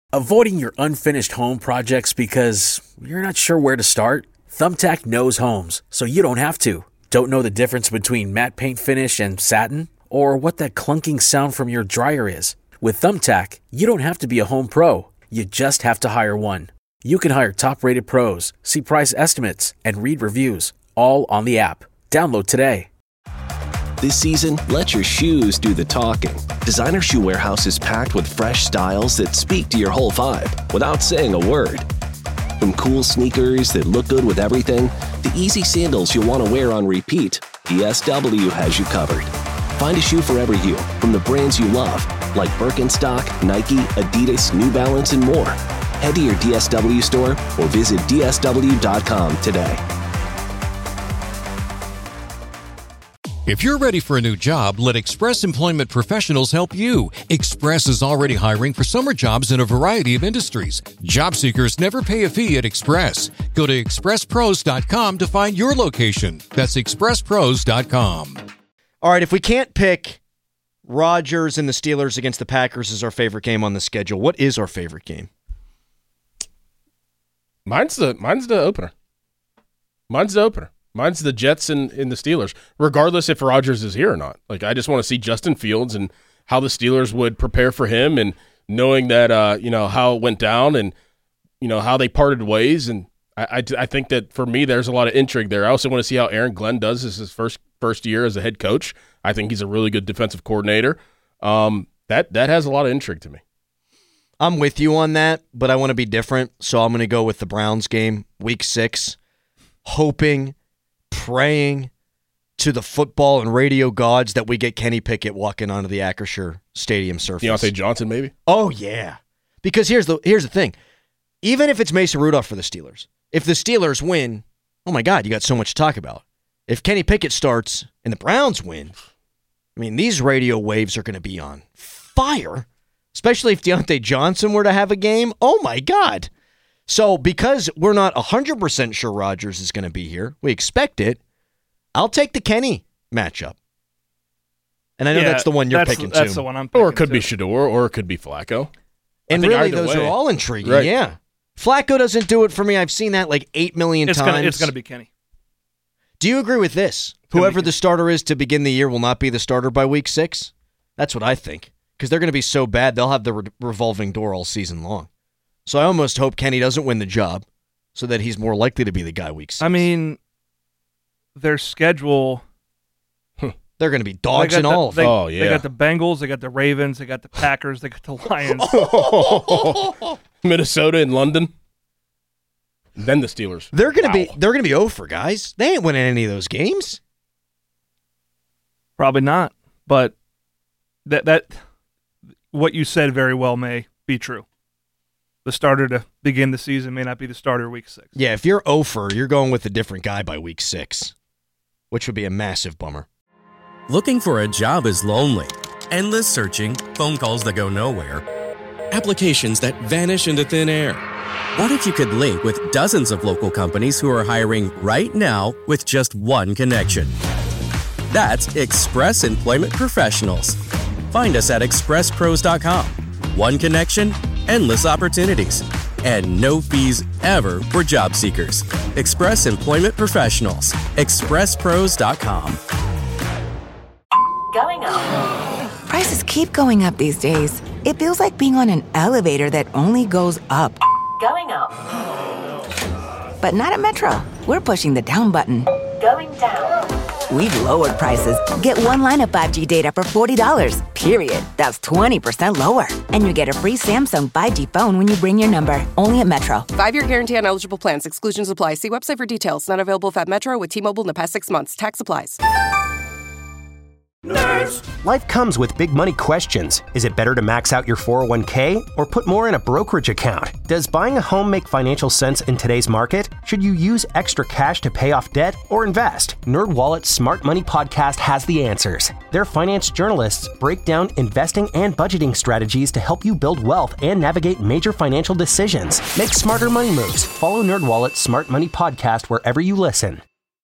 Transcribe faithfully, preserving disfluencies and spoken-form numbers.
Avoiding your unfinished home projects because you're not sure where to start? Thumbtack knows homes, so you don't have to. Don't know the difference between matte paint finish and satin? Or what that clunking sound from your dryer is? With Thumbtack, you don't have to be a home pro. You just have to hire one. You can hire top-rated pros, see price estimates, and read reviews, all on the app. Download today. This season, let your shoes do the talking. Designer Shoe Warehouse is packed with fresh styles that speak to your whole vibe without saying a word. From cool sneakers that look good with everything, to easy sandals you'll want to wear on repeat, D S W has you covered. Find a shoe for every you from the brands you love, like Birkenstock, Nike, Adidas, New Balance, and more. Head to your D S W store or visit D S W dot com today. If you're ready for a new job, let Express Employment Professionals help you. Express is already hiring for summer jobs in a variety of industries. Job seekers never pay a fee at Express. Go to express pros dot com to find your location. That's express pros dot com. All right, if we can't pick Rodgers and the Steelers against the Packers as our favorite game on the schedule, what is our favorite game? Mine's the mine's the opener. Mine's the opener. Mine's the Jets and, and the Steelers, regardless if Rodgers is here or not. Like, I just want to see Justin Fields and how the Steelers would prepare for him, and knowing that, uh, you know, how it went down and, you know, how they parted ways. And I, I, I think that for me, there's a lot of intrigue there. I also want to see how Aaron Glenn does as his first first year as a head coach. I think he's a really good defensive coordinator. Um, that that has a lot of intrigue to me. I'm with you on that, but I want to be different, so I'm going to go with the Browns game, week six, hoping, praying to the football and radio gods that we get Kenny Pickett walking onto the Acrisure Stadium surface. Deontay Johnson, maybe? Oh, yeah. Because here's the here's the thing. Even if it's Mason Rudolph for the Steelers, if the Steelers win, oh my God, you got so much to talk about. If Kenny Pickett starts and the Browns win, I mean, these radio waves are going to be on fire, especially if Deontay Johnson were to have a game. Oh my God. So because we're not one hundred percent sure Rodgers is going to be here, we expect it, I'll take the Kenny matchup. And I know yeah, that's the one you're that's, picking, that's too. That's the one I'm picking, Or it could too. be Shador, or it could be Flacco. And really, those way. are all intriguing, right. yeah. Flacco doesn't do it for me. I've seen that like eight million it's times. Gonna, it's going to be Kenny. Do you agree with this? Whoever the starter is to begin the year will not be the starter by week six? That's what I think. Because they're going to be so bad, they'll have the re- revolving door all season long. So I almost hope Kenny doesn't win the job so that he's more likely to be the guy week six. I mean, their schedule... They're going to be dogs in the, all of they, them. Oh, yeah. They got the Bengals, they got the Ravens, they got the Packers, they got the Lions. Minnesota and London. Then the Steelers. They're going to wow. be they're going to be over, guys. They ain't winning any of those games. Probably not, but that that what you said very well may be true. The starter to begin the season may not be the starter week six. Yeah, if you're over, you're going with a different guy by week six, which would be a massive bummer. Looking for a job is lonely. Endless searching, phone calls that go nowhere, applications that vanish into thin air. What if you could link with dozens of local companies who are hiring right now with just one connection? That's Express Employment Professionals. Find us at express pros dot com. One connection, endless opportunities, and no fees ever for job seekers. Express Employment Professionals. express pros dot com. Going up. Prices keep going up these days. It feels like being on an elevator that only goes up. Going up. But not at Metro. We're pushing the down button. Going down. We've lowered prices. Get one line of five G data for forty dollars, period. That's twenty percent lower. And you get a free Samsung five G phone when you bring your number. Only at Metro. Five-year guarantee on eligible plans. Exclusions apply. See website for details. Not available at Metro with T-Mobile in the past six months. Tax applies. Nerds. Life comes with big money questions. Is it better to max out your four oh one k or put more in a brokerage account? Does buying a home make financial sense in today's market? Should you use extra cash to pay off debt or invest? NerdWallet's Smart Money Podcast has the answers. Their finance journalists break down investing and budgeting strategies to help you build wealth and navigate major financial decisions. Make smarter money moves. Follow NerdWallet's Smart Money Podcast wherever you listen.